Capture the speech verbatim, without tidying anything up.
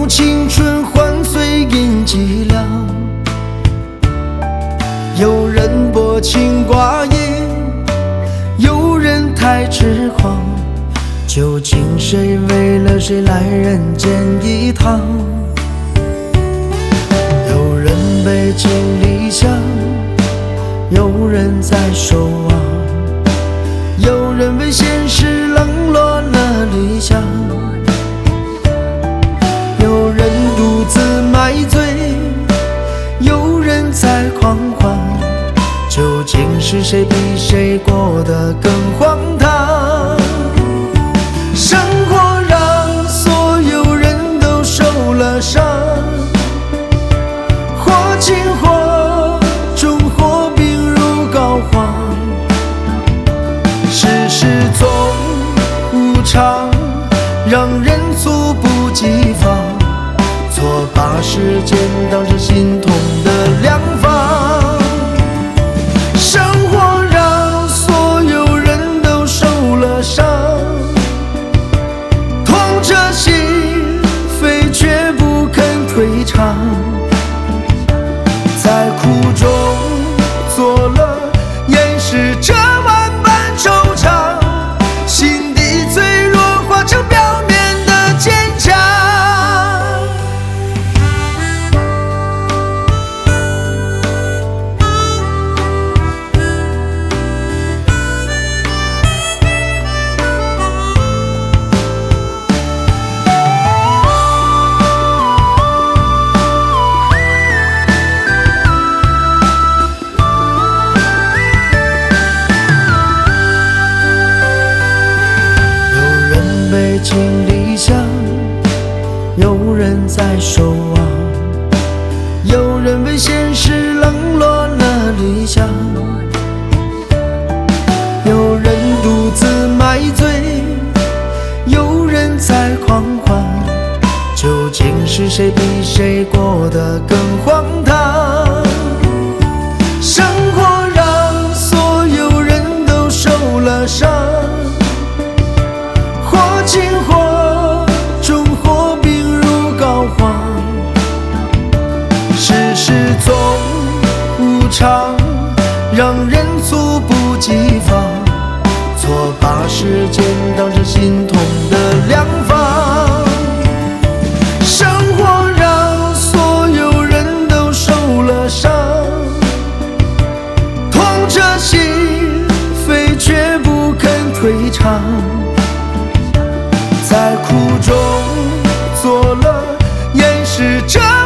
青春换碎银几两，有人薄情寡义，有人太痴狂。究竟谁为了谁来人间一趟？有人背井离乡，有人在守望，有人为现实冷落了理想，有人独自买醉，有人在狂欢。究竟是谁比谁过得更荒唐？生活让所有人都受了伤，或轻或重，或病入膏肓。世事总无常，让人猝不及防，错把时间当成心痛的良方。生活让所有人都受了伤，痛着心扉却不肯退场，在苦中作乐，掩饰这万般惆怅，心底脆弱化成表面的坚强。背井离乡，有人在守望，有人为现实冷落了理想，有人独自买醉，有人在狂欢。究竟是谁比谁过得更荒唐？生活让所有人都受了伤，或轻或重，或病入膏肓。世事总无常，让人猝不及防，错把时间当成心痛的良方。生活让所有人都受了伤，痛着心扉却不肯退场，在苦中作乐，掩饰着